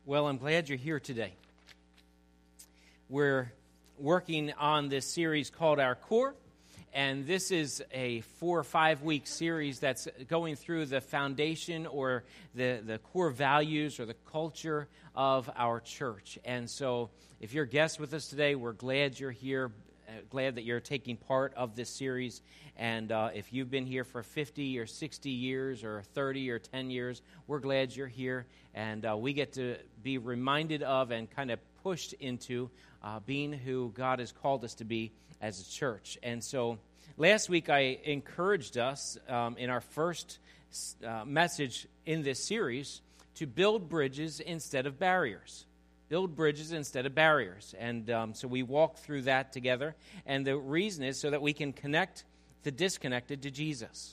Well, I'm glad you're here today. We're working on this series called Our Core, and this is a 4 or 5 week series that's going through the foundation or the core values or the culture of our church. And so if you're a guest with us today, we're glad you're here, glad that you're taking part of this series. And if you've been here for 50 or 60 years or 30 or 10 years, we're glad you're here. And we get to be reminded of and kind of pushed into being who God has called us to be as a church. And so last week I encouraged us in our first message in this series to build bridges instead of barriers. Build bridges instead of barriers. And so we walked through that together. And the reason is so that we can connect the disconnected to Jesus.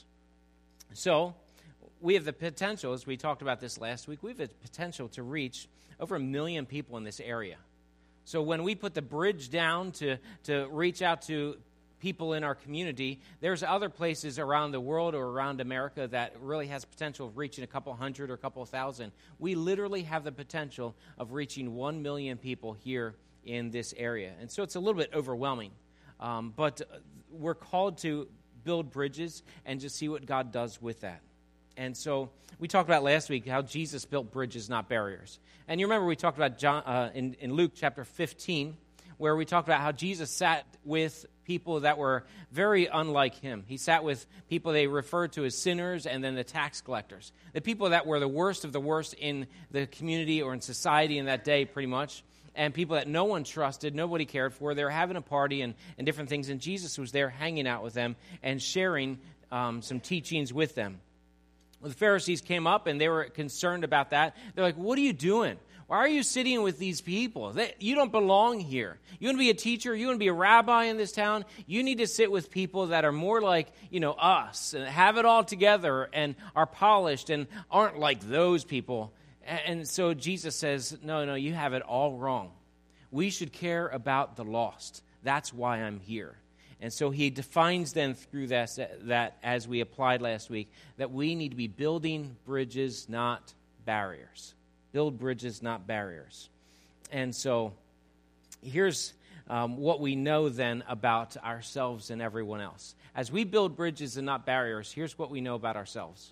So we have the potential, as we talked about this last week, we have the potential to reach over 1 million people in this area. So when we put the bridge down to reach out to people in our community, there's other places around the world or around America that really has potential of reaching a couple hundred or a couple thousand. We literally have the potential of reaching 1 million people here in this area. And so it's a little bit overwhelming. But we're called to build bridges and just see what God does with that. And so we talked about last week how Jesus built bridges, not barriers. And you remember we talked about John in Luke chapter 15, where we talked about how Jesus sat with people that were very unlike him. He sat with people they referred to as sinners and then the tax collectors. The people that were the worst of the worst in the community or in society in that day, pretty much. And people that no one trusted, nobody cared for. They were having a party and different things. And Jesus was there hanging out with them and sharing some teachings with them. Well, the Pharisees came up and they were concerned about that. They're like, what are you doing? Why are you sitting with these people? You don't belong here. You want to be a teacher? You want to be a rabbi in this town? You need to sit with people that are more like, us and have it all together and are polished and aren't like those people. And so Jesus says, no, you have it all wrong. We should care about the lost. That's why I'm here. And so he defines then through that as we applied last week, that we need to be building bridges, not barriers. Build bridges, not barriers. And so here's what we know then about ourselves and everyone else. As we build bridges and not barriers, here's what we know about ourselves.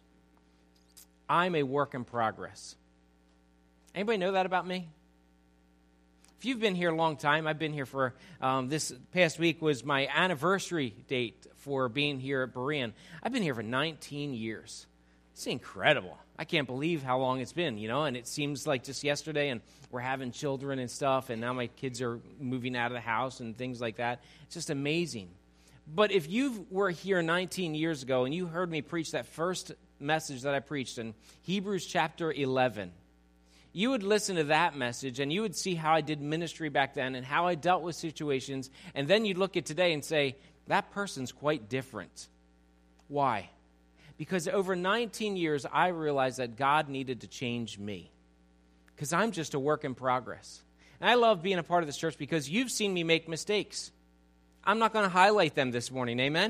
I'm a work in progress. Anybody know that about me? If you've been here a long time, I've been here for, this past week was my anniversary date for being here at Berean. I've been here for 19 years. It's incredible. I can't believe how long it's been, and it seems like just yesterday, and we're having children and stuff, and now my kids are moving out of the house and things like that. It's just amazing. But if you were here 19 years ago and you heard me preach that first message that I preached in Hebrews chapter 11, you would listen to that message and you would see how I did ministry back then and how I dealt with situations, and then you'd look at today and say, that person's quite different. Why? Because over 19 years, I realized that God needed to change me because I'm just a work in progress. And I love being a part of this church because you've seen me make mistakes. I'm not going to highlight them this morning, amen?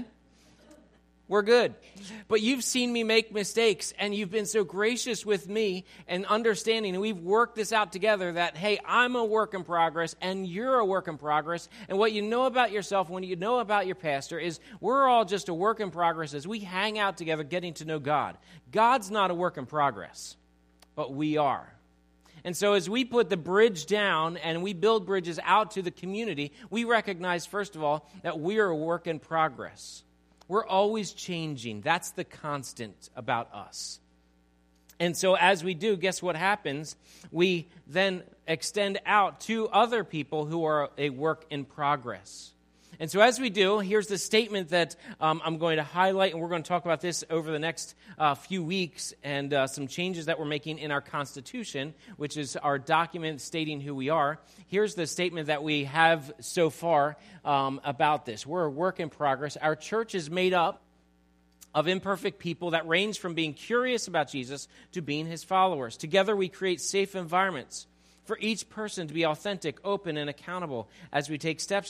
We're good. But you've seen me make mistakes, and you've been so gracious with me and understanding, and we've worked this out together that, hey, I'm a work in progress, and you're a work in progress, and what you know about yourself, when you know about your pastor, is we're all just a work in progress as we hang out together getting to know God. God's not a work in progress, but we are. And so as we put the bridge down and we build bridges out to the community, we recognize, first of all, that we are a work in progress. We're always changing. That's the constant about us. And so as we do, guess what happens? We then extend out to other people who are a work in progress. And so as we do, here's the statement that I'm going to highlight, and we're going to talk about this over the next few weeks, and some changes that we're making in our Constitution, which is our document stating who we are. Here's the statement that we have so far about this. We're a work in progress. Our church is made up of imperfect people that range from being curious about Jesus to being his followers. Together we create safe environments for each person to be authentic, open, and accountable as we take steps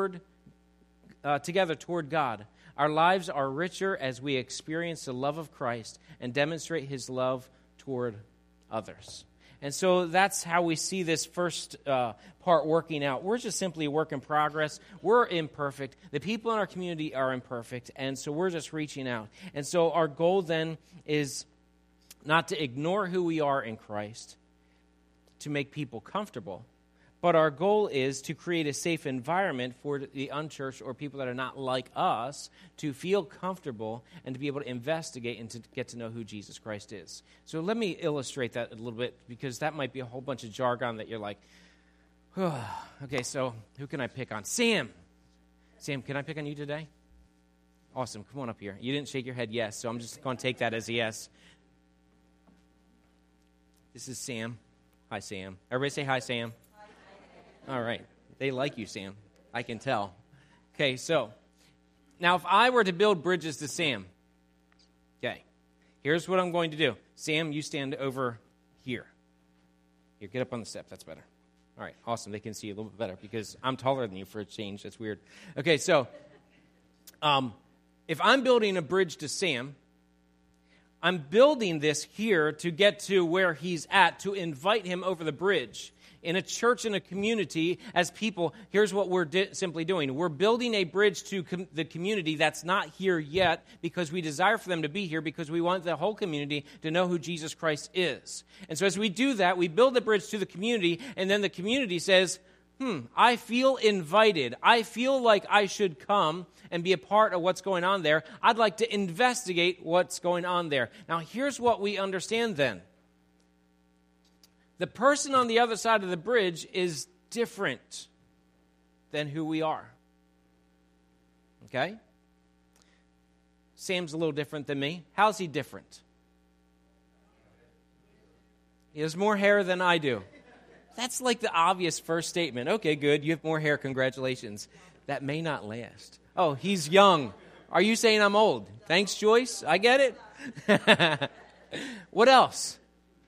together toward God. Our lives are richer as we experience the love of Christ and demonstrate his love toward others. And so that's how we see this first part working out. We're just simply a work in progress. We're imperfect. The people in our community are imperfect, and so we're just reaching out. And so our goal then is not to ignore who we are in Christ, to make people comfortable, but our goal is to create a safe environment for the unchurched or people that are not like us to feel comfortable and to be able to investigate and to get to know who Jesus Christ is. So let me illustrate that a little bit, because that might be a whole bunch of jargon that you're like, oh. Okay, so who can I pick on? Sam, can I pick on you today? Awesome, come on up here. You didn't shake your head yes, so I'm just going to take that as a yes. This is Sam. Hi, Sam. Everybody say hi, Sam. All right. They like you, Sam. I can tell. Okay, so now if I were to build bridges to Sam, okay, here's what I'm going to do. Sam, you stand over here. Here, get up on the step. That's better. All right, awesome. They can see you a little bit better because I'm taller than you for a change. That's weird. Okay, so if I'm building a bridge to Sam, I'm building this here to get to where he's at, to invite him over the bridge. In a church, in a community, as people, here's what we're simply doing. We're building a bridge to the community that's not here yet, because we desire for them to be here, because we want the whole community to know who Jesus Christ is. And so as we do that, we build the bridge to the community, and then the community says, I feel invited. I feel like I should come and be a part of what's going on there. I'd like to investigate what's going on there. Now, here's what we understand then. The person on the other side of the bridge is different than who we are. Okay? Sam's a little different than me. How's he different? He has more hair than I do. That's like the obvious first statement. Okay, good. You have more hair. Congratulations. That may not last. Oh, he's young. Are you saying I'm old? Thanks, Joyce. I get it. What else?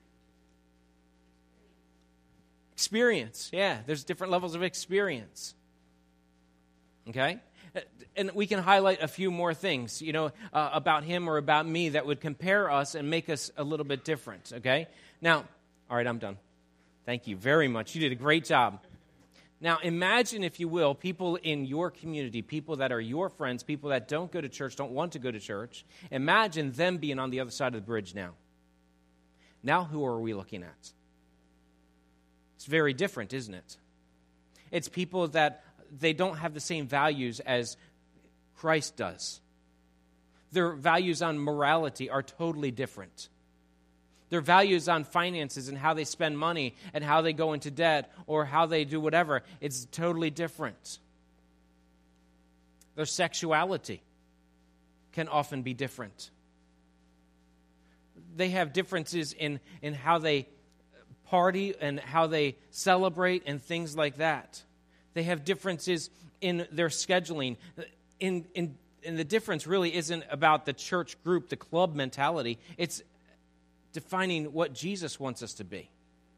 Experience. Yeah, there's different levels of experience. Okay? And we can highlight a few more things, about him or about me that would compare us and make us a little bit different. Okay? Now, all right, I'm done. Thank you very much. You did a great job. Now, imagine, if you will, people in your community, people that are your friends, people that don't go to church, don't want to go to church. Imagine them being on the other side of the bridge now. Now, who are we looking at? It's very different, isn't it? It's people that they don't have the same values as Christ does. Their values on morality are totally different. Their values on finances and how they spend money and how they go into debt or how they do whatever, it's totally different. Their sexuality can often be different. They have differences in how they party and how they celebrate and things like that. They have differences in their scheduling. And the difference really isn't about the church group, the club mentality. It's defining what Jesus wants us to be.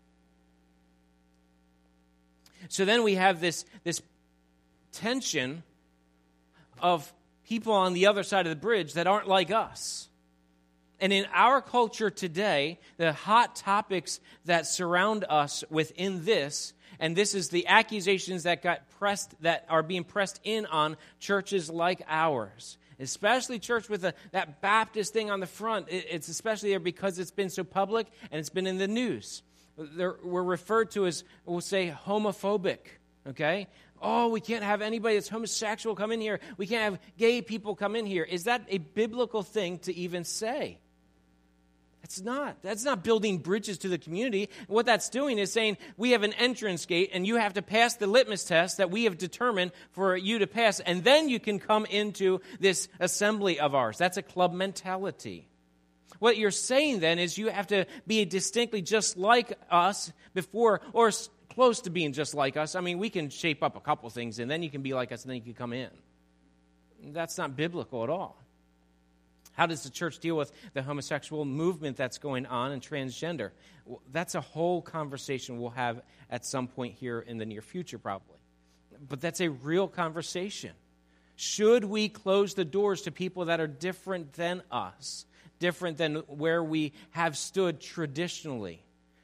So then we have this tension of people on the other side of the bridge that aren't like us. And in our culture today, the hot topics that surround us within this, and this is the accusations that are being pressed in on churches like ours. Especially church with that Baptist thing on the front. It's especially there because it's been so public and it's been in the news. We're referred to as, we'll say, homophobic, okay? Oh, we can't have anybody that's homosexual come in here. We can't have gay people come in here. Is that a biblical thing to even say? It's not. That's not building bridges to the community. What that's doing is saying we have an entrance gate and you have to pass the litmus test that we have determined for you to pass, and then you can come into this assembly of ours. That's a club mentality. What you're saying then is you have to be distinctly just like us before, or close to being just like us. I mean, we can shape up a couple things and then you can be like us and then you can come in. That's not biblical at all. How does the church deal with the homosexual movement that's going on and transgender? Well, that's a whole conversation we'll have at some point here in the near future probably. But that's a real conversation. Should we close the doors to people that are different than us, different than where we have stood traditionally?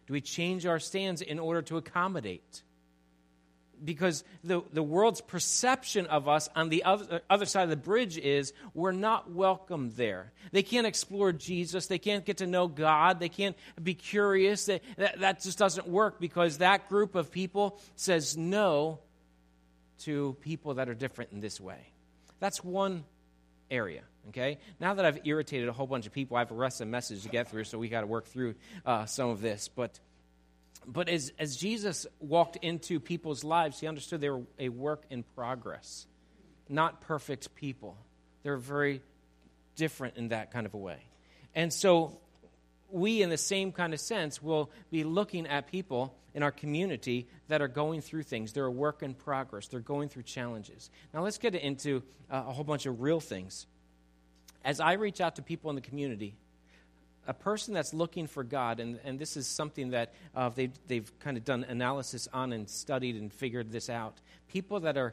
Do we change our stance in order to accommodate? Because the world's perception of us on the other side of the bridge is we're not welcome there. They can't explore Jesus. They can't get to know God. They can't be curious. That just doesn't work because that group of people says no to people that are different in this way. That's one area, okay? Now that I've irritated a whole bunch of people, I have a rest of message to get through, so we got to work through some of this. But as Jesus walked into people's lives, he understood they were a work in progress, not perfect people. They're very different in that kind of a way. And so we, in the same kind of sense, will be looking at people in our community that are going through things. They're a work in progress. They're going through challenges. Now let's get into a whole bunch of real things. As I reach out to people in the community, a person that's looking for God, and this is something that they've kind of done analysis on and studied and figured this out. People that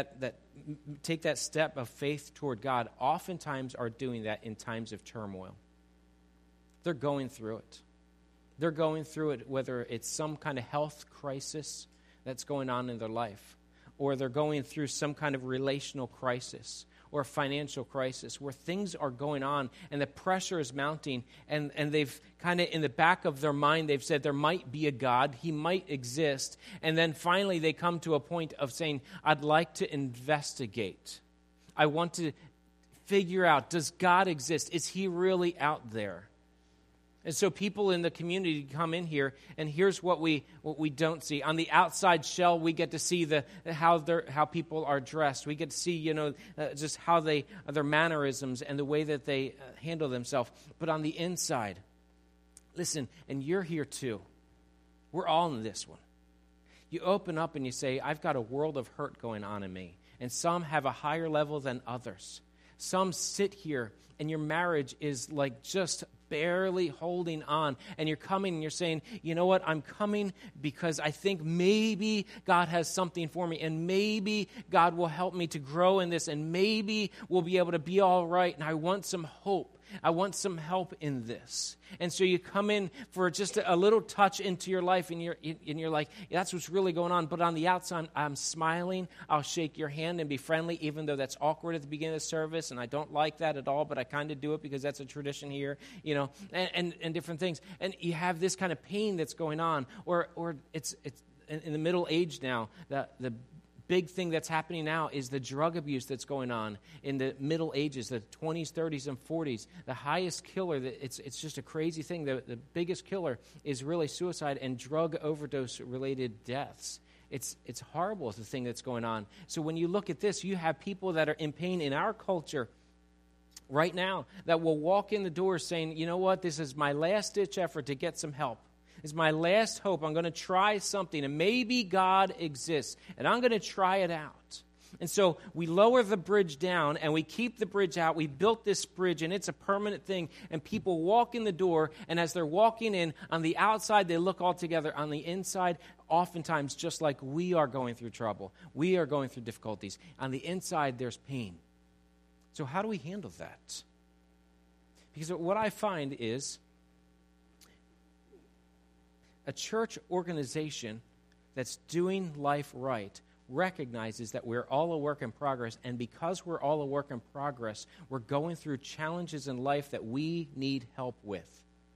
take that step of faith toward God oftentimes are doing that in times of turmoil. They're going through it. They're going through it, whether it's some kind of health crisis that's going on in their life, or they're going through some kind of relational crisis, or a financial crisis where things are going on and the pressure is mounting, and they've kind of in the back of their mind, they've said there might be a God, he might exist, and then finally they come to a point of saying, I'd like to investigate. I want to figure out, does God exist? Is he really out there? And so people in the community come in here, and here's what we don't see. On the outside shell, we get to see how people are dressed. We get to see, just how their mannerisms and the way that they handle themselves. But on the inside, listen, and you're here too. We're all in this one. You open up and you say, I've got a world of hurt going on in me. And some have a higher level than others. Some sit here and your marriage is like just barely holding on, and you're coming and you're saying, you know what, I'm coming because I think maybe God has something for me, and maybe God will help me to grow in this, and maybe we'll be able to be all right, and I want some hope. I want some help in this. And so you come in for just a little touch into your life, and you're like, that's what's really going on. But on the outside, I'm smiling. I'll shake your hand and be friendly, even though that's awkward at the beginning of the service, and I don't like that at all, but I kind of do it because that's a tradition here, and different things. And you have this kind of pain that's going on, or it's in the middle age now, the big thing that's happening now is the drug abuse that's going on in the Middle Ages, the 20s, 30s, and 40s. The highest killer, it's just a crazy thing. The biggest killer is really suicide and drug overdose-related deaths. It's horrible, the thing that's going on. So when you look at this, you have people that are in pain in our culture right now that will walk in the door saying, you know what, this is my last-ditch effort to get some help. It's my last hope. I'm going to try something, and maybe God exists, and I'm going to try it out. And so we lower the bridge down, and we keep the bridge out. We built this bridge, and it's a permanent thing, and people walk in the door, and as they're walking in, on the outside, they look all together. On the inside, oftentimes, just like we are going through trouble, we are going through difficulties. On the inside, there's pain. So how do we handle that? Because what I find is a church organization that's doing life right recognizes that we're all a work in progress, and because we're all a work in progress, we're going through challenges in life that we need help with.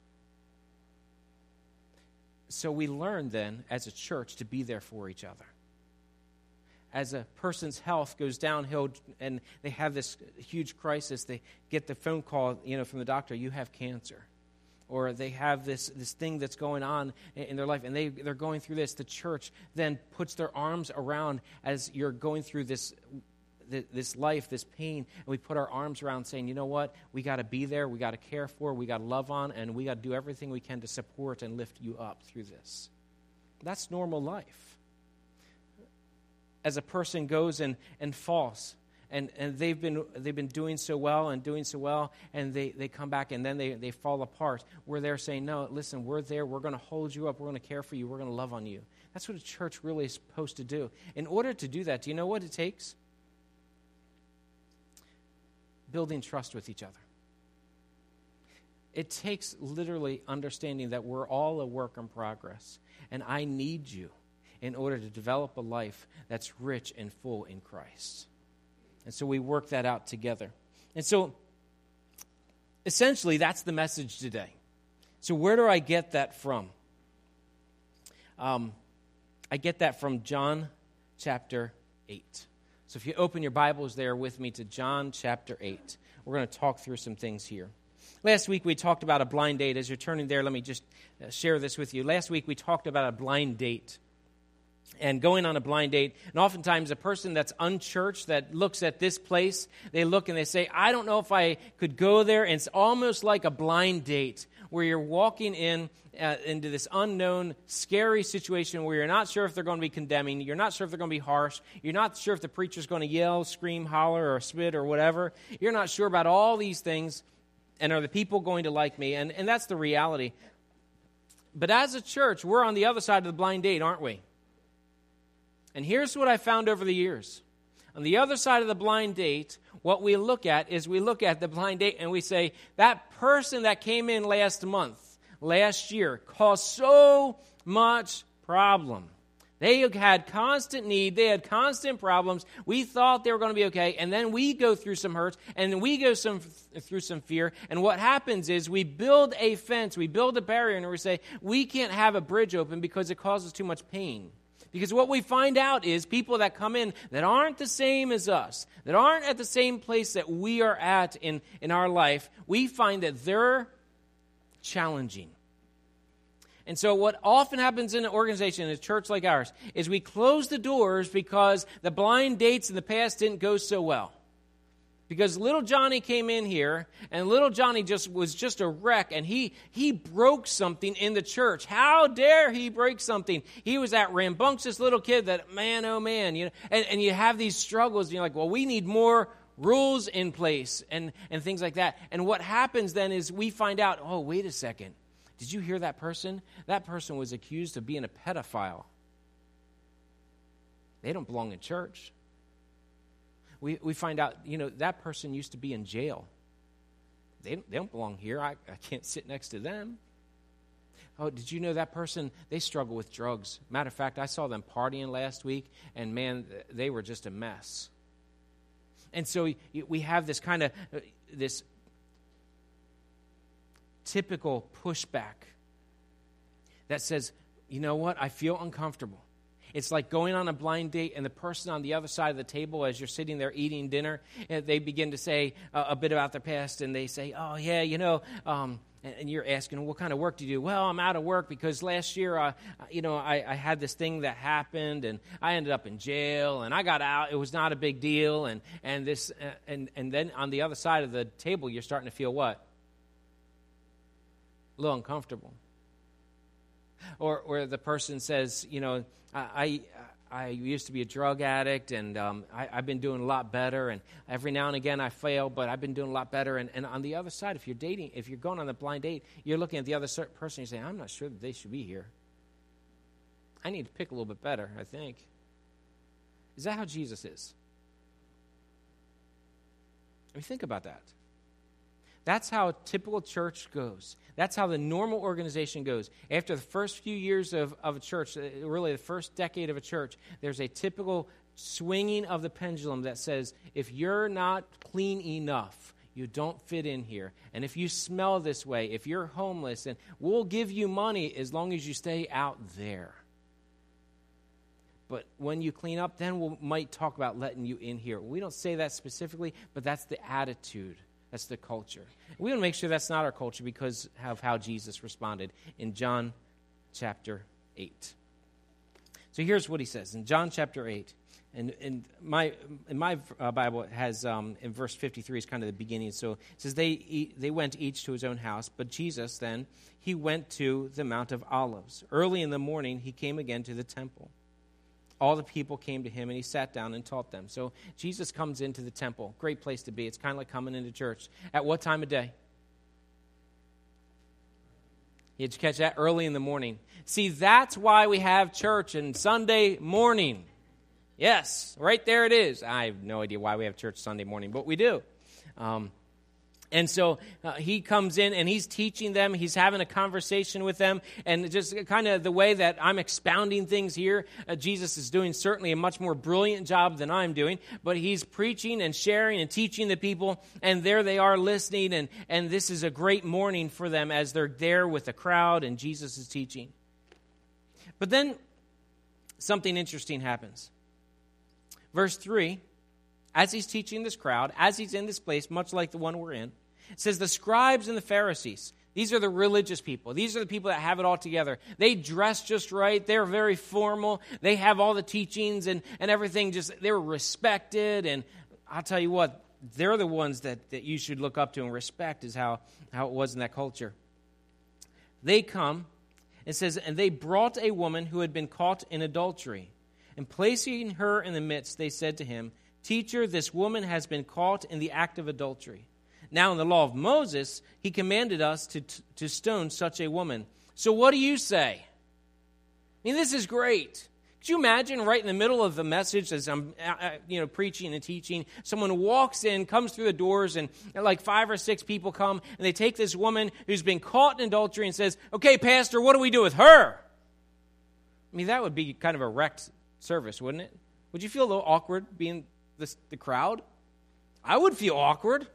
So we learn then, as a church, to be there for each other. As a person's health goes downhill and they have this huge crisis, they get the phone call, from the doctor, you have cancer. Or they have this thing that's going on in their life, and they're going through this. The church then puts their arms around as you're going through this life, this pain, and we put our arms around saying, you know what, we got to be there, we got to care for, we got to love on, and we got to do everything we can to support and lift you up through this. That's normal life. As a person goes and falls, and they've been doing so well, and they come back and then they fall apart. We're there saying, no, listen, we're there. We're going to hold you up. We're going to care for you. We're going to love on you. That's what a church really is supposed to do. In order to do that, do you know what it takes? Building trust with each other. It takes literally understanding that we're all a work in progress, and I need you in order to develop a life that's rich and full in Christ. And so we work that out together. And so essentially, that's the message today. So where do I get that from? I get that from John chapter 8. So if you open your Bibles there with me to John chapter 8, we're going to talk through some things here. Last week we talked about a blind date. As you're turning there, let me just share this with you. Last week we talked about a blind date and going on a blind date. And oftentimes a person that's unchurched that looks at this place, they look and they say, I don't know if I could go there. And it's almost like a blind date where you're walking into this unknown, scary situation where you're not sure if they're going to be condemning, you're not sure if they're going to be harsh, you're not sure if the preacher's going to yell, scream, holler, or spit, or whatever. You're not sure about all these things, and are the people going to like me? And that's the reality. But as a church, we're on the other side of the blind date, aren't we? And here's what I found over the years. On the other side of the blind date, what we look at is we look at the blind date and we say, that person that came in last month, last year, caused so much problem. They had constant need. They had constant problems. We thought they were going to be okay, and then we go through some hurts, and then we go through some fear, and what happens is we build a fence, we build a barrier, and we say, we can't have a bridge open because it causes too much pain. Because what we find out is people that come in that aren't the same as us, that aren't at the same place that we are at in our life, we find that they're challenging. And so what often happens in an organization, in a church like ours, is we close the doors because the blind dates in the past didn't go so well. Because little Johnny came in here, and little Johnny was just a wreck, and he broke something in the church. How dare he break something? He was that rambunctious little kid that, man, oh man, and you have these struggles, and you're like, well, we need more rules in place, and things like that. And what happens then is we find out, oh, wait a second. Did you hear that person? That person was accused of being a pedophile. They don't belong in church. We find out, that person used to be in jail. They don't belong here. I can't sit next to them. Oh, did you know that person, they struggle with drugs. Matter of fact, I saw them partying last week, and man, they were just a mess. And so we have this kind of, this typical pushback that says, you know what, I feel uncomfortable. It's like going on a blind date, and the person on the other side of the table, as you're sitting there eating dinner, they begin to say a bit about their past, and they say, oh, yeah, and you're asking, well, what kind of work do you do? Well, I'm out of work because last year, I had this thing that happened, and I ended up in jail, and I got out. It was not a big deal, and then on the other side of the table, you're starting to feel what? A little uncomfortable. Or the person says, I used to be a drug addict, and I've been doing a lot better, and every now and again I fail, but I've been doing a lot better. And on the other side, if you're going on a blind date, you're looking at the other person, and you're saying, I'm not sure that they should be here. I need to pick a little bit better, I think. Is that how Jesus is? I mean, think about that. That's how a typical church goes. That's how the normal organization goes. After the first few years of a church, really the first decade of a church, there's a typical swinging of the pendulum that says, if you're not clean enough, you don't fit in here. And if you smell this way, if you're homeless, and we'll give you money as long as you stay out there. But when you clean up, then we might talk about letting you in here. We don't say that specifically, but that's the attitude. That's the culture. We want to make sure that's not our culture because of how Jesus responded in John chapter 8. So here's what he says in John chapter 8. And in my Bible, it has in verse 53 is kind of the beginning. So it says they went each to his own house, but Jesus then, he went to the Mount of Olives. Early in the morning, he came again to the temple. All the people came to him, and he sat down and taught them. So Jesus comes into the temple. Great place to be. It's kind of like coming into church. At what time of day? Did you catch that? Early in the morning. See, that's why we have church on Sunday morning. Yes, right there it is. I have no idea why we have church Sunday morning, but we do. And so he comes in and he's teaching them. He's having a conversation with them. And just kind of the way that I'm expounding things here, Jesus is doing certainly a much more brilliant job than I'm doing. But he's preaching and sharing and teaching the people. And there they are listening. And this is a great morning for them as they're there with the crowd and Jesus is teaching. But then something interesting happens. Verse 3, as he's teaching this crowd, as he's in this place, much like the one we're in, it says the scribes and the Pharisees, these are the religious people. These are the people that have it all together. They dress just right. They're very formal. They have all the teachings and everything. Just they're respected. And I'll tell you what, they're the ones that you should look up to and respect is how it was in that culture. They come, it says, and they brought a woman who had been caught in adultery. And placing her in the midst, they said to him, "Teacher, this woman has been caught in the act of adultery. Now, in the law of Moses, he commanded us to stone such a woman. So what do you say?" I mean, this is great. Could you imagine right in the middle of the message as I'm preaching and teaching, someone walks in, comes through the doors, and like 5 or 6 people come, and they take this woman who's been caught in adultery and says, "Okay, Pastor, what do we do with her?" I mean, that would be kind of a wrecked service, wouldn't it? Would you feel a little awkward being the crowd? I would feel awkward.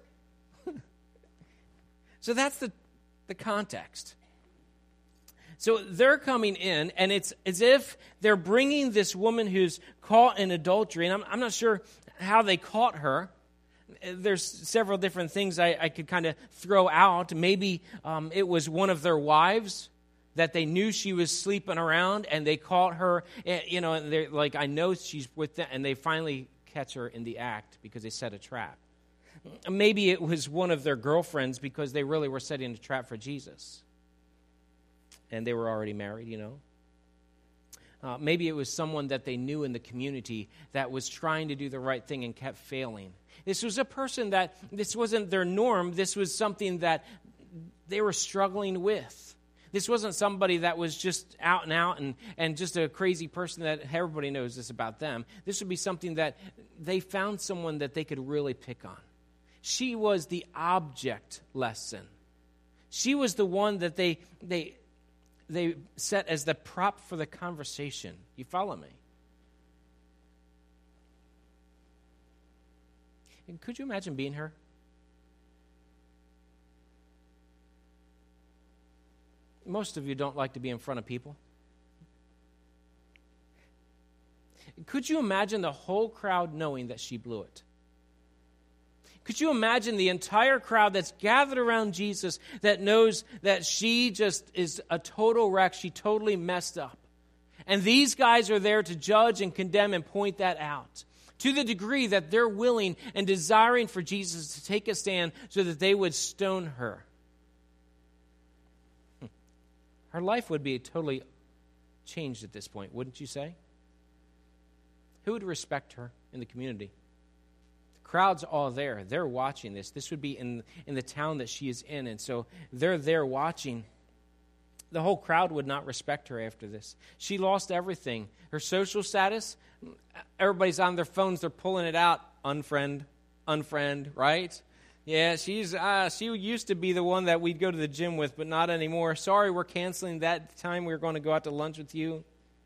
So that's the context. So they're coming in, and it's as if they're bringing this woman who's caught in adultery, and I'm not sure how they caught her. There's several different things I could kind of throw out. Maybe it was one of their wives that they knew she was sleeping around, and they caught her, and they're like, "I know she's with them," and they finally catch her in the act because they set a trap. Maybe it was one of their girlfriends because they really were setting a trap for Jesus. And they were already married, Maybe it was someone that they knew in the community that was trying to do the right thing and kept failing. This was a person that, this wasn't their norm. This was something that they were struggling with. This wasn't somebody that was just out and just a crazy person that everybody knows this about them. This would be something that they found someone that they could really pick on. She was the object lesson. She was the one that they set as the prop for the conversation. You follow me? And could you imagine being her? Most of you don't like to be in front of people. Could you imagine the whole crowd knowing that she blew it? Could you imagine the entire crowd that's gathered around Jesus that knows that she just is a total wreck, she totally messed up. And these guys are there to judge and condemn and point that out. To the degree that they're willing and desiring for Jesus to take a stand so that they would stone her. Her life would be totally changed at this point, wouldn't you say? Who would respect her in the community? Crowd's all there. They're watching this. This would be in the town that she is in. And so they're there watching. The whole crowd would not respect her after this. She lost everything. Her social status, everybody's on their phones. They're pulling it out. Unfriend, right? Yeah, she used to be the one that we'd go to the gym with, but not anymore. Sorry, we're canceling that time we were going to go out to lunch with you.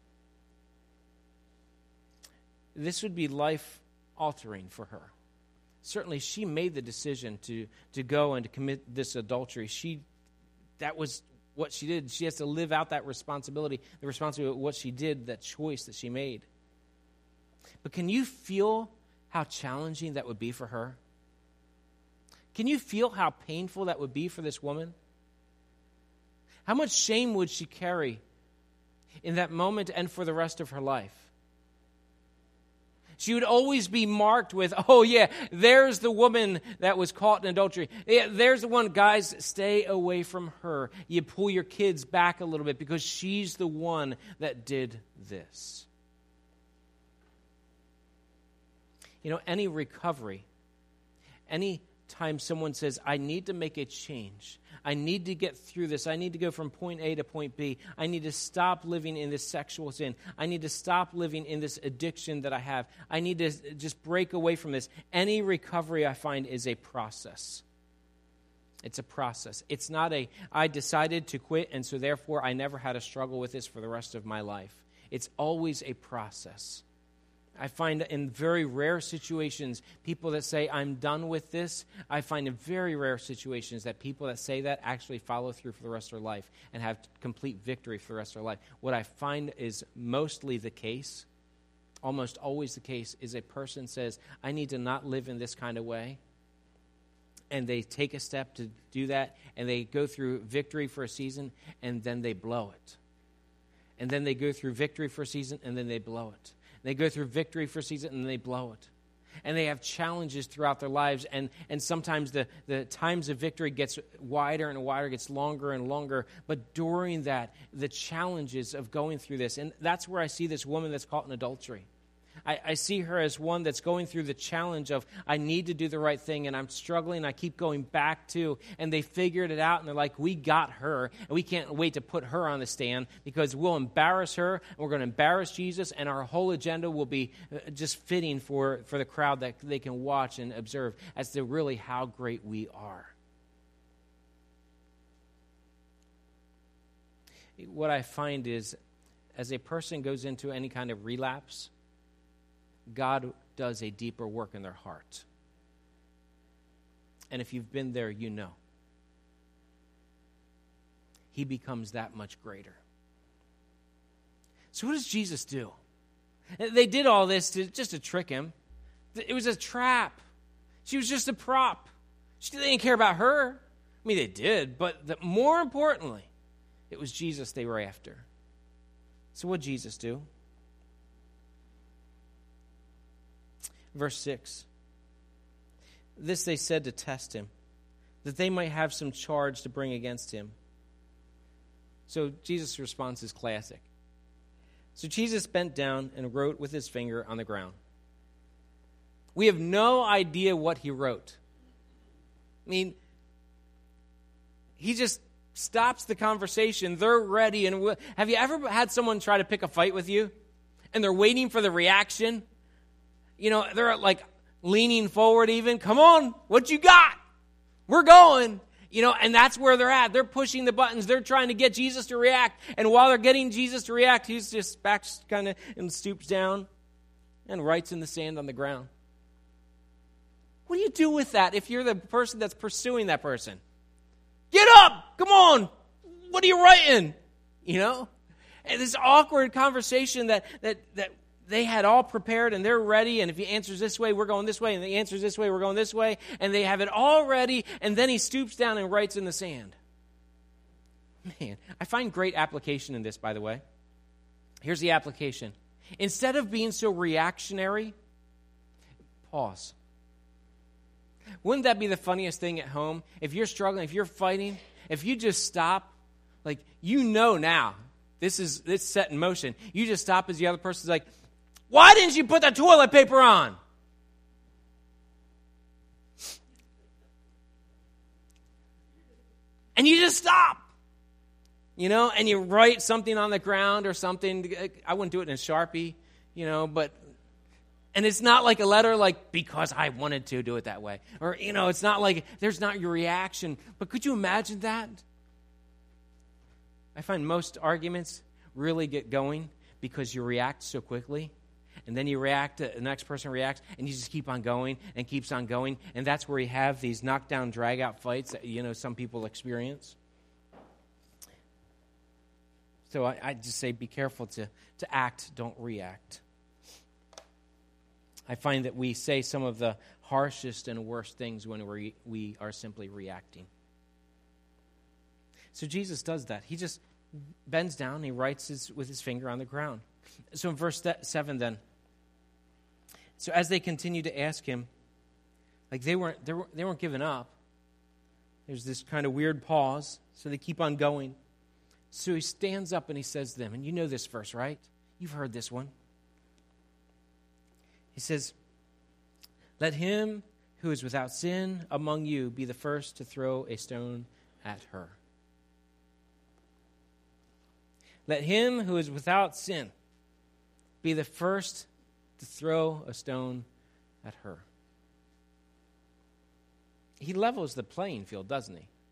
This would be life-altering for her. Certainly, she made the decision to go and to commit this adultery. That was what she did. She has to live out that responsibility, the responsibility of what she did, that choice that she made. But can you feel how challenging that would be for her? Can you feel how painful that would be for this woman? How much shame would she carry in that moment and for the rest of her life? She would always be marked with, "Oh yeah, there's the woman that was caught in adultery. Yeah, there's the one." Guys, stay away from her. You pull your kids back a little bit because she's the one that did this. Any recovery, any time someone says, "I need to make a change. I need to get through this. I need to go from point A to point B. I need to stop living in this sexual sin. I need to stop living in this addiction that I have. I need to just break away from this." Any recovery, I find, is a process. It's a process. It's not I decided to quit, and so therefore I never had to struggle with this for the rest of my life. It's always a process. I find in very rare situations, people that say, I'm done with this, I find in very rare situations that people that say that actually follow through for the rest of their life and have complete victory for the rest of their life. What I find is mostly the case, almost always the case, is a person says, I need to not live in this kind of way. And they take a step to do that, and they go through victory for a season, and then they blow it. And then they go through victory for a season, and then they blow it. They go through victory for a season, and they blow it. And they have challenges throughout their lives, and sometimes the times of victory gets wider and wider, gets longer and longer. But during that, the challenges of going through this, and that's where I see this woman that's caught in adultery. I see her as one that's going through the challenge of, I need to do the right thing, and I'm struggling, I keep going back to, and they figured it out, and they're like, we got her, and we can't wait to put her on the stand, because we'll embarrass her, and we're going to embarrass Jesus, and our whole agenda will be just fitting for the crowd that they can watch and observe as to really how great we are. What I find is, as a person goes into any kind of relapse, God does a deeper work in their heart. And if you've been there, you know. He becomes that much greater. So what does Jesus do? They did all this just to trick him. It was a trap. She was just a prop. They didn't care about her. I mean, they did, but more importantly, it was Jesus they were after. So what did Jesus do? Verse 6. This they said to test him, that they might have some charge to bring against him. So Jesus' response is classic. So Jesus bent down and wrote with his finger on the ground. We have no idea what he wrote. I mean, he just stops the conversation. They're ready. And have you ever had someone try to pick a fight with you, and they're waiting for the reaction? You know, they're like leaning forward even. Come on, what you got? We're going. You know, and that's where they're at. They're pushing the buttons. They're trying to get Jesus to react. And while they're getting Jesus to react, he's just back kind of and stoops down and writes in the sand on the ground. What do you do with that if you're the person that's pursuing that person? Get up! Come on! What are you writing? You know? And this awkward conversation that they had all prepared, and they're ready, and if he answers this way, we're going this way, and if he answers this way, we're going this way, and they have it all ready, and then he stoops down and writes in the sand. Man, I find great application in this, by the way. Here's the application. Instead of being so reactionary, pause. Wouldn't that be the funniest thing at home? If you're struggling, if you're fighting, if you just stop, like, you know now, this is set in motion. You just stop as the other person's like, why didn't you put the toilet paper on? And you just stop. You know, and you write something on the ground or something. I wouldn't do it in a Sharpie, you know, and it's not like a letter like, because I wanted to do it that way. Or, you know, it's not like, there's not your reaction. But could you imagine that? I find most arguments really get going because you react so quickly. And then you react, the next person reacts, and you just keep on going and keeps on going. And that's where you have these knockdown, drag-out fights that, you know, some people experience. So I just say be careful to act, don't react. I find that we say some of the harshest and worst things when we are simply reacting. So Jesus does that. He just bends down and he writes with his finger on the ground. So in verse 7 then, so as they continued to ask him, like they weren't giving up. There's this kind of weird pause, so they keep on going. So he stands up and he says to them, and you know this verse, right? You've heard this one. He says, let him who is without sin among you be the first to throw a stone at her. Let him who is without sin be the first to throw a stone at her. He levels the playing field, doesn't he?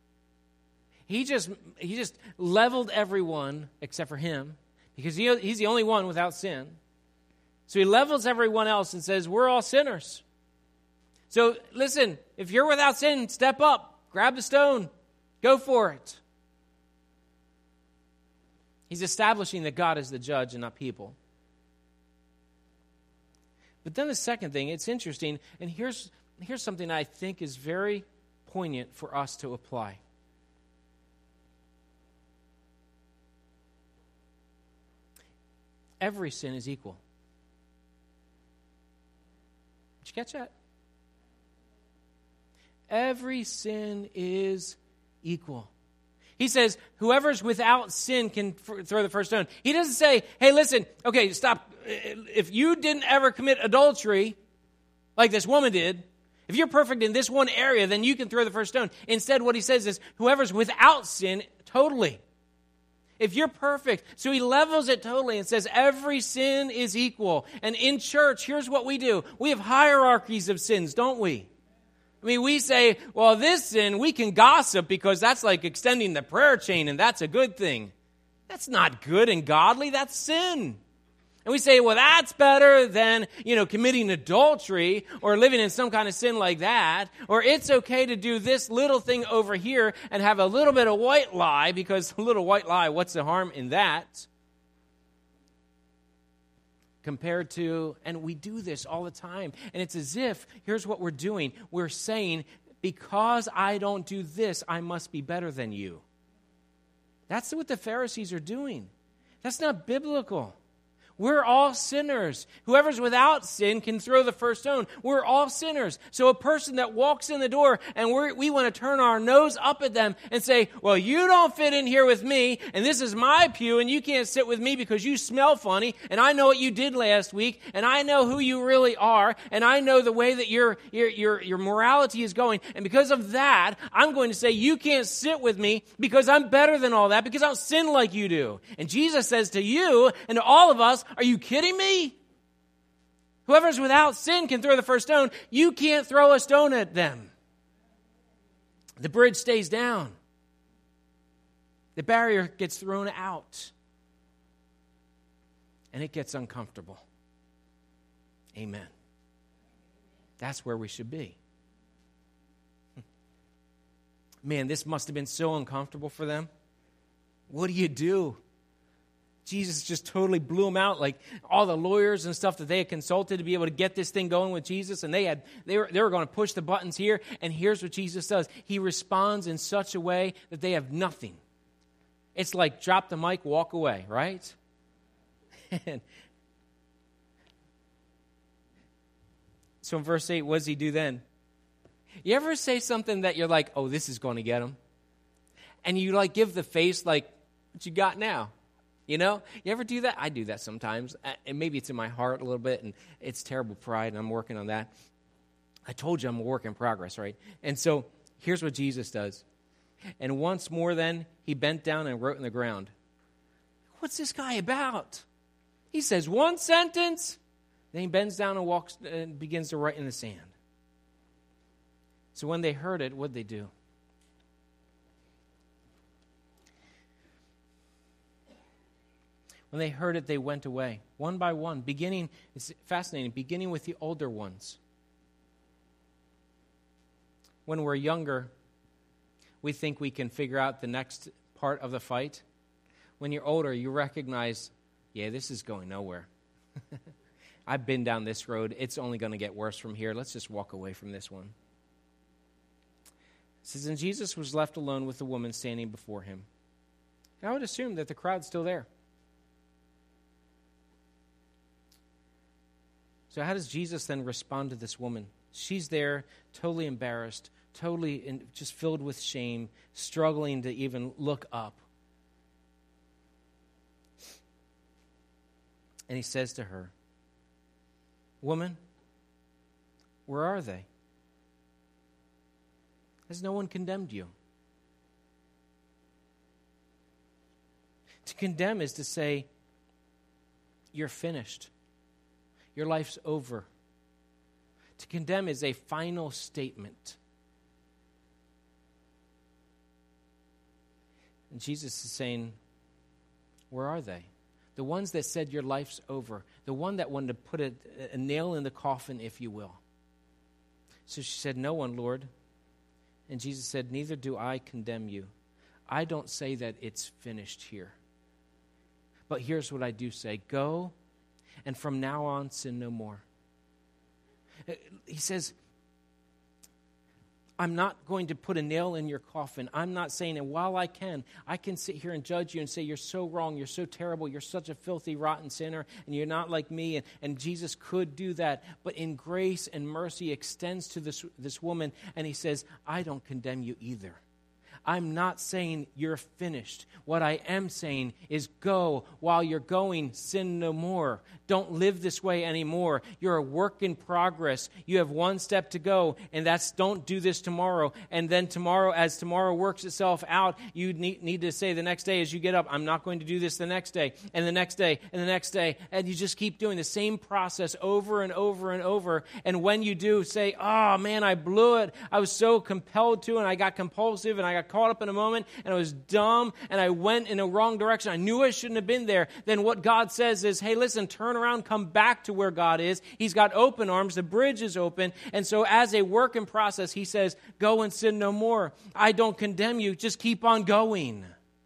He just leveled everyone except for him, because he's the only one without sin. So he levels everyone else and says, we're all sinners. So listen, if you're without sin, step up, grab the stone, go for it. He's establishing that God is the judge and not people. But then the second thing, it's interesting, and here's something I think is very poignant for us to apply. Every sin is equal. Did you catch that? Every sin is equal. He says, whoever's without sin can throw the first stone. He doesn't say, hey, listen, okay, stop. If you didn't ever commit adultery, like this woman did, if you're perfect in this one area, then you can throw the first stone. Instead, what he says is, whoever's without sin, totally. If you're perfect. So he levels it totally and says every sin is equal. And in church, here's what we do. We have hierarchies of sins, don't we? I mean, we say, well, this sin, we can gossip because that's like extending the prayer chain, and that's a good thing. That's not good and godly. That's sin. And we say, well, that's better than, committing adultery or living in some kind of sin like that. Or it's okay to do this little thing over here and have a little bit of white lie, because a little white lie, what's the harm in that? Compared to, and we do this all the time, and it's as if, here's what we're doing. We're saying, because I don't do this, I must be better than you. That's what the Pharisees are doing. That's not biblical. We're all sinners. Whoever's without sin can throw the first stone. We're all sinners. So a person that walks in the door and we want to turn our nose up at them and say, well, you don't fit in here with me, and this is my pew, and you can't sit with me because you smell funny, and I know what you did last week, and I know who you really are, and I know the way that your morality is going, and because of that, I'm going to say you can't sit with me because I'm better than all that, because I don't sin like you do. And Jesus says to you and to all of us, are you kidding me? Whoever's without sin can throw the first stone. You can't throw a stone at them. The bridge stays down. The barrier gets thrown out. And it gets uncomfortable. Amen. That's where we should be. Man, this must have been so uncomfortable for them. What do you do? Jesus just totally blew them out, like all the lawyers and stuff that they had consulted to be able to get this thing going with Jesus, and they were going to push the buttons here, and here's what Jesus does. He responds in such a way that they have nothing. It's like drop the mic, walk away, right? So in verse 8, what does he do then? You ever say something that you're like, oh, this is going to get him? And you like give the face like, what you got now? You ever do that? I do that sometimes, and maybe it's in my heart a little bit, and it's terrible pride, and I'm working on that. I told you I'm a work in progress, right? And so here's what Jesus does. And once more then, he bent down and wrote in the ground. What's this guy about? He says one sentence, then he bends down and walks and begins to write in the sand. So when they heard it, what'd they do? When they heard it, they went away, one by one, it's fascinating, beginning with the older ones. When we're younger, we think we can figure out the next part of the fight. When you're older, you recognize, yeah, this is going nowhere. I've been down this road. It's only going to get worse from here. Let's just walk away from this one. It says, and Jesus was left alone with the woman standing before him. And I would assume that the crowd's still there. So how does Jesus then respond to this woman? She's there, totally embarrassed, totally just filled with shame, struggling to even look up. And he says to her, woman, where are they? Has no one condemned you? To condemn is to say, you're finished. Your life's over. To condemn is a final statement. And Jesus is saying, where are they? The ones that said your life's over. The one that wanted to put a nail in the coffin, if you will. So she said, no one, Lord. And Jesus said, neither do I condemn you. I don't say that it's finished here. But here's what I do say. Go, and from now on, sin no more. He says, I'm not going to put a nail in your coffin. I'm not saying, and while I can sit here and judge you and say, you're so wrong, you're so terrible, you're such a filthy, rotten sinner, and you're not like me, and Jesus could do that. But in grace and mercy extends to this woman, and he says, I don't condemn you either. I'm not saying you're finished. What I am saying is go. While you're going, sin no more. Don't live this way anymore. You're a work in progress. You have one step to go, and that's don't do this tomorrow. And then tomorrow, as tomorrow works itself out, you need to say the next day as you get up, I'm not going to do this the next day, and the next day, and the next day. And you just keep doing the same process over and over and over. And when you do, say, oh man, I blew it. I was so compelled to, and I got compulsive, and I got caught up in a moment, and I was dumb, and I went in a wrong direction. I knew I shouldn't have been there. Then what God says is, hey, listen, turn around, come back to where God is. He's got open arms. The bridge is open. And so as a work in process, he says, go and sin no more. I don't condemn you. Just keep on going.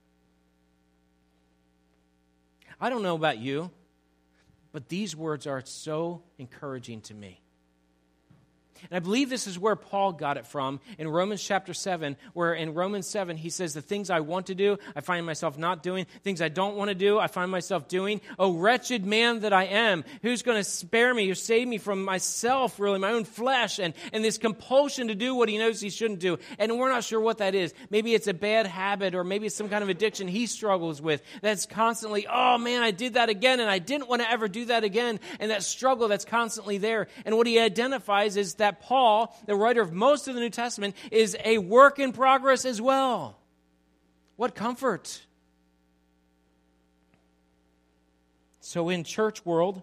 I don't know about you, but these words are so encouraging to me. And I believe this is where Paul got it from in Romans chapter 7, where in Romans 7 he says, the things I want to do, I find myself not doing. Things I don't want to do, I find myself doing. Oh, wretched man that I am, who's going to spare me or save me from myself, really, my own flesh, and this compulsion to do what he knows he shouldn't do. And we're not sure what that is. Maybe it's a bad habit, or maybe it's some kind of addiction he struggles with that's constantly, oh man, I did that again, and I didn't want to ever do that again. And that struggle that's constantly there. And what he identifies is that Paul, the writer of most of the New Testament, is a work in progress as well. What comfort. So in church world,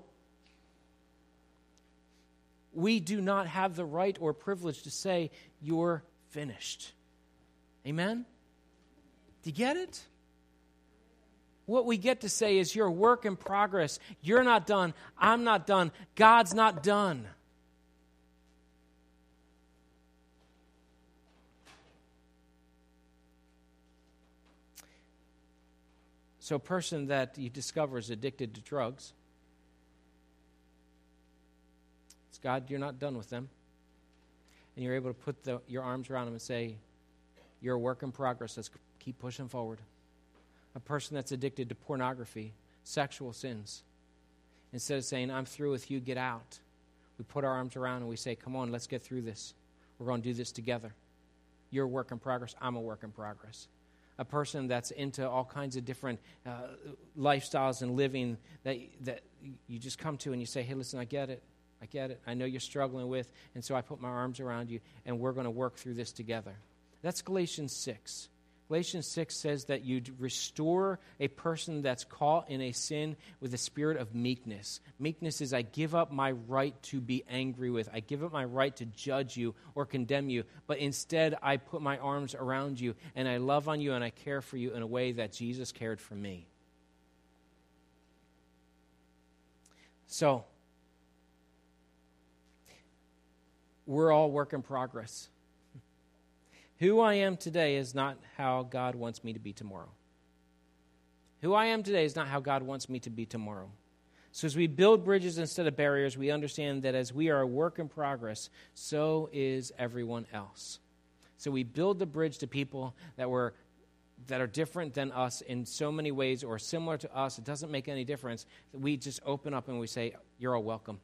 we do not have the right or privilege to say, you're finished. Amen? Do you get it? What we get to say is, you're a work in progress. You're not done. I'm not done. God's not done. So a person that you discover is addicted to drugs, it's God, you're not done with them. And you're able to put your arms around them and say, you're a work in progress, let's keep pushing forward. A person that's addicted to pornography, sexual sins, instead of saying, I'm through with you, get out, we put our arms around and we say, come on, let's get through this. We're going to do this together. You're a work in progress, I'm a work in progress. A person that's into all kinds of different lifestyles and living that you just come to and you say, hey, listen, I get it. I know you're struggling with, and so I put my arms around you, and we're going to work through this together. That's Galatians 6. Galatians 6 says that you restore a person that's caught in a sin with a spirit of meekness. Meekness is, I give up my right to be angry with. I give up my right to judge you or condemn you. But instead, I put my arms around you, and I love on you, and I care for you in a way that Jesus cared for me. So, we're all work in progress. Who I am today is not how God wants me to be tomorrow. Who I am today is not how God wants me to be tomorrow. So as we build bridges instead of barriers, we understand that as we are a work in progress, so is everyone else. So we build the bridge to people that are different than us in so many ways, or similar to us. It doesn't make any difference. We just open up and we say, you're all welcome.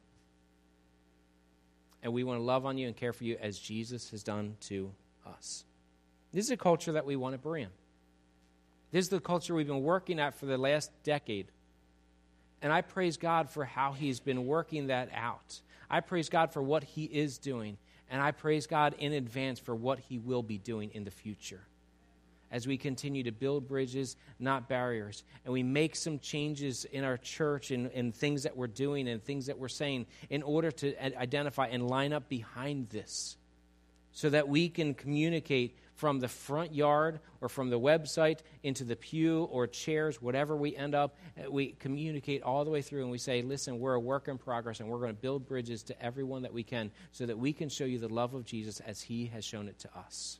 And we want to love on you and care for you as Jesus has done to us. This is a culture that we want to bring. This is the culture we've been working at for the last decade. And I praise God for how he's been working that out. I praise God for what he is doing. And I praise God in advance for what he will be doing in the future. As we continue to build bridges, not barriers. And we make some changes in our church and things that we're doing and things that we're saying in order to identify and line up behind this. So that we can communicate from the front yard or from the website into the pew or chairs, whatever we end up, we communicate all the way through and we say, listen, we're a work in progress and we're going to build bridges to everyone that we can so that we can show you the love of Jesus as he has shown it to us.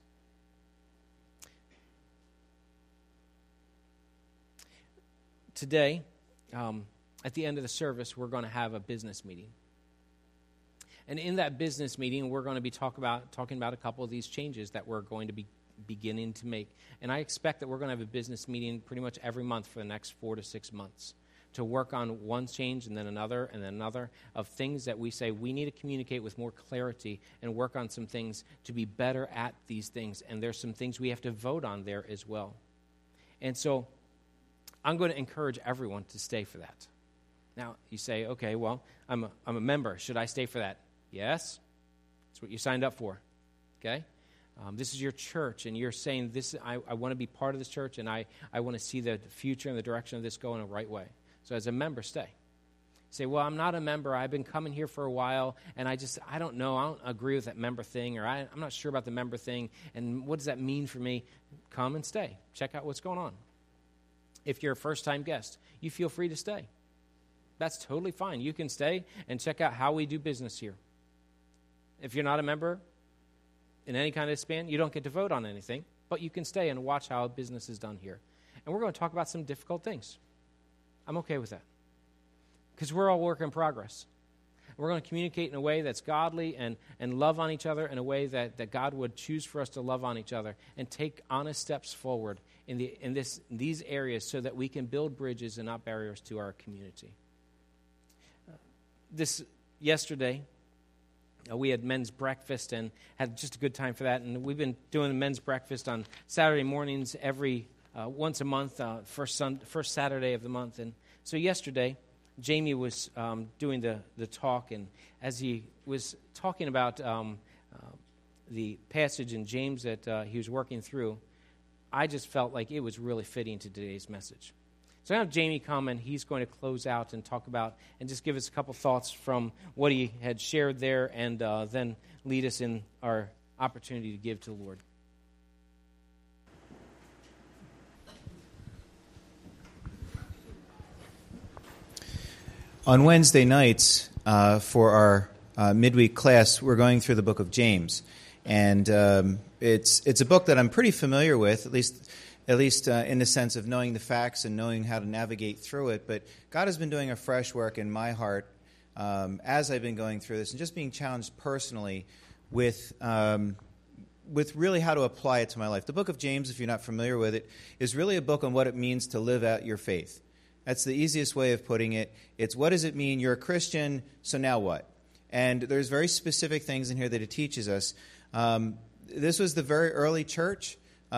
Today, at the end of the service, we're going to have a business meeting. And in that business meeting, we're going to be talking about a couple of these changes that we're going to be beginning to make. And I expect that we're going to have a business meeting pretty much every month for the next 4 to 6 months to work on one change and then another of things that we say we need to communicate with more clarity and work on some things to be better at these things. And there's some things we have to vote on there as well. And so I'm going to encourage everyone to stay for that. Now, you say, okay, well, I'm a member. Should I stay for that? Yes. That's what you signed up for. Okay? This is your church, and you're saying, I want to be part of this church, and I want to see the future and the direction of this go in a right way. So as a member, stay. Say, well, I'm not a member. I've been coming here for a while, and I don't know. I don't agree with that member thing, or I'm not sure about the member thing, and what does that mean for me? Come and stay. Check out what's going on. If you're a first-time guest, you feel free to stay. That's totally fine. You can stay and check out how we do business here. If you're not a member in any kind of span, you don't get to vote on anything, but you can stay and watch how business is done here. And we're going to talk about some difficult things. I'm okay with that because we're all work in progress. We're going to communicate in a way that's godly and love on each other in a way that God would choose for us to love on each other and take honest steps forward in these areas so that we can build bridges and not barriers to our community. Yesterday, we had men's breakfast and had just a good time for that. And we've been doing men's breakfast on Saturday mornings once a month, first Saturday of the month. And so yesterday, Jamie was doing the talk, and as he was talking about the passage in James that he was working through, I just felt like it was really fitting to today's message. So I have Jamie come, and he's going to close out and talk about and just give us a couple thoughts from what he had shared there and then lead us in our opportunity to give to the Lord. On Wednesday nights for our midweek class, we're going through the book of James. And it's a book that I'm pretty familiar with, at least in the sense of knowing the facts and knowing how to navigate through it. But God has been doing a fresh work in my heart as I've been going through this and just being challenged personally with really how to apply it to my life. The book of James, if you're not familiar with it, is really a book on what it means to live out your faith. That's the easiest way of putting it. It's what does it mean? You're a Christian, so now what? And there's very specific things in here that it teaches us. This was the very early church.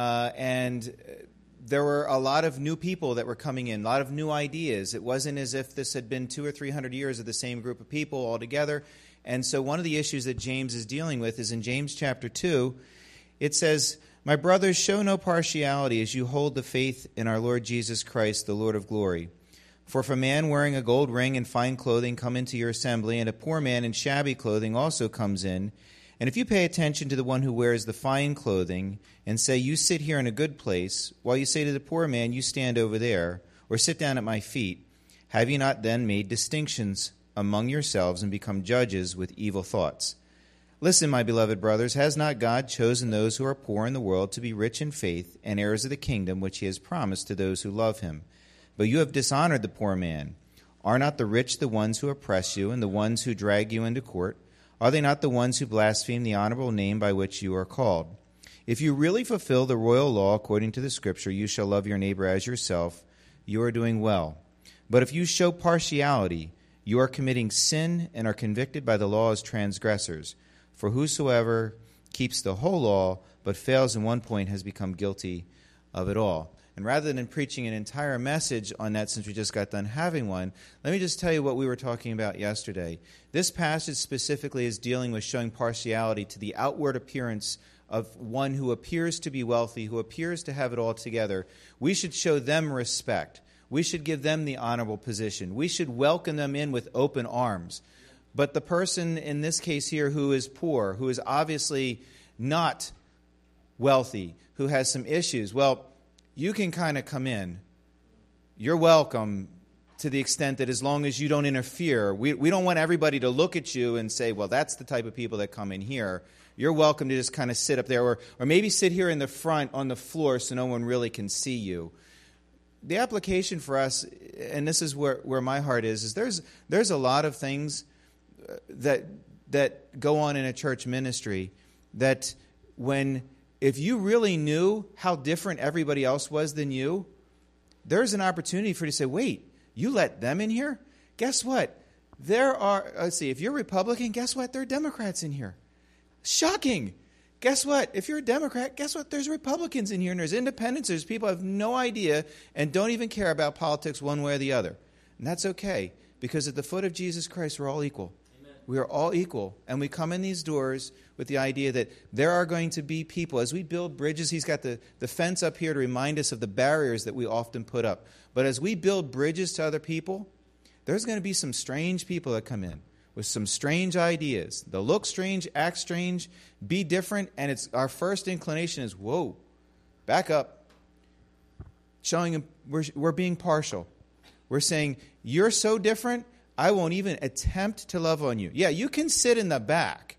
And there were a lot of new people that were coming in, a lot of new ideas. It wasn't as if this had been 200 or 300 years of the same group of people all together. And so one of the issues that James is dealing with is in James chapter 2, it says, "My brothers, show no partiality as you hold the faith in our Lord Jesus Christ, the Lord of glory. For if a man wearing a gold ring and fine clothing come into your assembly, and a poor man in shabby clothing also comes in, and if you pay attention to the one who wears the fine clothing and say, 'You sit here in a good place,' while you say to the poor man, 'You stand over there,' or 'Sit down at my feet,' have you not then made distinctions among yourselves and become judges with evil thoughts? Listen, my beloved brothers, has not God chosen those who are poor in the world to be rich in faith and heirs of the kingdom which he has promised to those who love him? But you have dishonored the poor man. Are not the rich the ones who oppress you and the ones who drag you into court? Are they not the ones who blaspheme the honorable name by which you are called? If you really fulfill the royal law according to the Scripture, you shall love your neighbor as yourself, you are doing well. But if you show partiality, you are committing sin and are convicted by the law as transgressors. For whosoever keeps the whole law but fails in one point has become guilty of it all." And rather than preaching an entire message on that since we just got done having one, let me just tell you what we were talking about yesterday. This passage specifically is dealing with showing partiality to the outward appearance of one who appears to be wealthy, who appears to have it all together. We should show them respect. We should give them the honorable position. We should welcome them in with open arms. But the person in this case here who is poor, who is obviously not wealthy, who has some issues, well, you can kind of come in. You're welcome to the extent that as long as you don't interfere. We don't want everybody to look at you and say, well, that's the type of people that come in here. You're welcome to just kind of sit up there or maybe sit here in the front on the floor so no one really can see you. The application for us, and this is where my heart is there's a lot of things that go on in a church ministry that if you really knew how different everybody else was than you, there's an opportunity for you to say, wait, you let them in here? Guess what? If you're Republican, guess what? There are Democrats in here. Shocking. Guess what? If you're a Democrat, guess what? There's Republicans in here, and there's independents. There's people who have no idea and don't even care about politics one way or the other. And that's okay, because at the foot of Jesus Christ, we're all equal. Amen. We are all equal, and we come in these doors with the idea that there are going to be people. As we build bridges, he's got the fence up here to remind us of the barriers that we often put up. But as we build bridges to other people, there's going to be some strange people that come in with some strange ideas. They'll look strange, act strange, be different, and our first inclination is, whoa, back up. Showing them we're being partial. We're saying, you're so different, I won't even attempt to love on you. Yeah, you can sit in the back,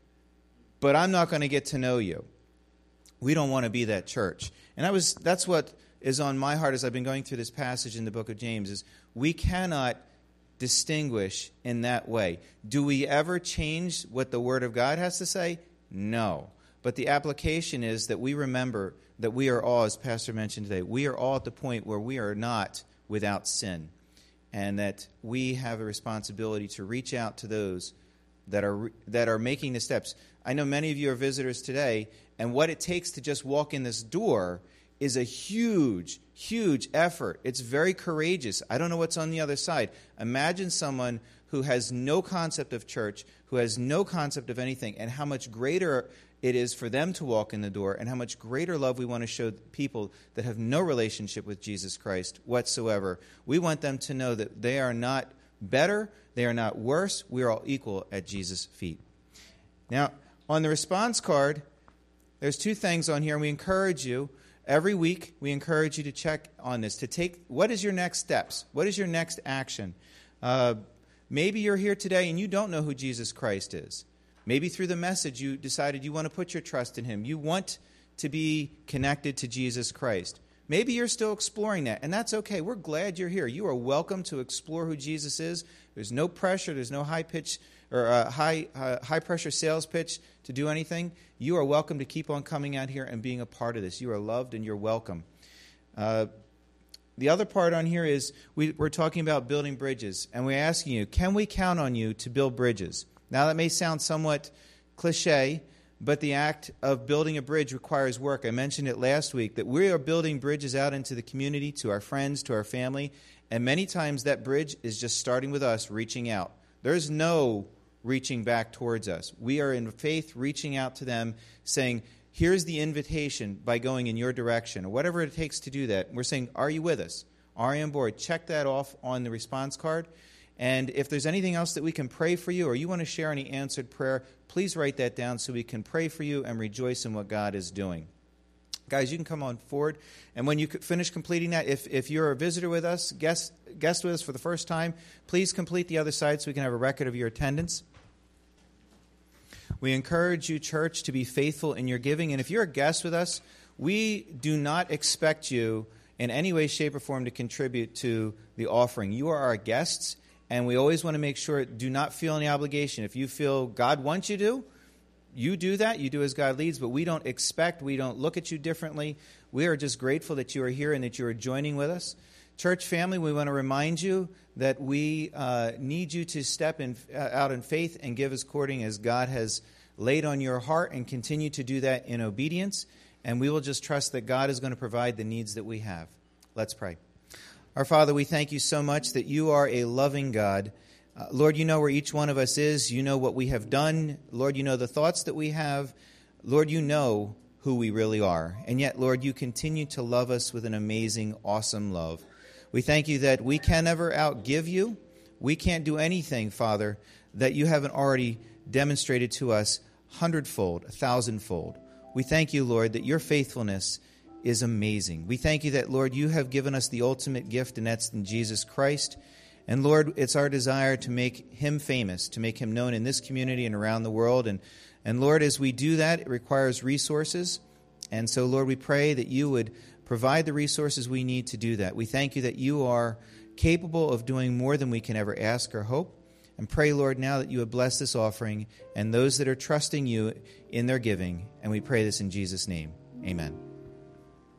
but I'm not going to get to know you. We don't want to be that church. And that's what is on my heart as I've been going through this passage in the book of James, is we cannot distinguish in that way. Do we ever change what the Word of God has to say? No. But the application is that we remember that we are all, as Pastor mentioned today, we are all at the point where we are not without sin, and that we have a responsibility to reach out to those that are making the steps. I know many of you are visitors today, and what it takes to just walk in this door is a huge, huge effort. It's very courageous. I don't know what's on the other side. Imagine someone who has no concept of church, who has no concept of anything, and how much greater it is for them to walk in the door, and how much greater love we want to show people that have no relationship with Jesus Christ whatsoever. We want them to know that they are not better, they are not worse, we are all equal at Jesus' feet. Now, on the response card, there's two things on here, and we encourage you. Every week, we encourage you to check on this, to take, what is your next steps? What is your next action? Maybe you're here today and you don't know who Jesus Christ is. Maybe through the message you decided you want to put your trust in him. You want to be connected to Jesus Christ. Maybe you're still exploring that, and that's okay. We're glad you're here. You are welcome to explore who Jesus is. There's no pressure. There's no high pitch or high pressure sales pitch to do anything. You are welcome to keep on coming out here and being a part of this. You are loved and you're welcome. The other part on here is we're talking about building bridges, and we're asking you, can we count on you to build bridges? Now, that may sound somewhat cliche, but the act of building a bridge requires work. I mentioned it last week, that we are building bridges out into the community, to our friends, to our family, and many times that bridge is just starting with us reaching out. There's no reaching back towards us. We are in faith reaching out to them, saying, here's the invitation by going in your direction, or whatever it takes to do that. We're saying, are you with us? Are you on board? Check that off on the response card. And if there's anything else that we can pray for you, or you want to share any answered prayer, please write that down so we can pray for you and rejoice in what God is doing. Guys, you can come on forward. And when you finish completing that, if you're a visitor with us, guest with us for the first time, please complete the other side so we can have a record of your attendance. We encourage you, church, to be faithful in your giving. And if you're a guest with us, we do not expect you in any way, shape, or form to contribute to the offering. You are our guests, and we always want to make sure, do not feel any obligation. If you feel God wants you to, you do that. You do as God leads, but we don't look at you differently. We are just grateful that you are here and that you are joining with us. Church family, we want to remind you that we need you to step out in faith and give according as God has laid on your heart, and continue to do that in obedience. And we will just trust that God is going to provide the needs that we have. Let's pray. Our Father, we thank you so much that you are a loving God. Lord, you know where each one of us is. You know what we have done. Lord, you know the thoughts that we have. Lord, you know who we really are. And yet, Lord, you continue to love us with an amazing, awesome love. We thank you that we can never outgive you. We can't do anything, Father, that you haven't already demonstrated to us 100-fold, 1,000-fold. We thank you, Lord, that your faithfulness is amazing. We thank you that, Lord, you have given us the ultimate gift, and that's in Jesus Christ. And, Lord, it's our desire to make him famous, to make him known in this community and around the world. And Lord, as we do that, it requires resources. And so, Lord, we pray that you would provide the resources we need to do that. We thank you that you are capable of doing more than we can ever ask or hope. And pray, Lord, now that you would bless this offering and those that are trusting you in their giving. And we pray this in Jesus' name. Amen.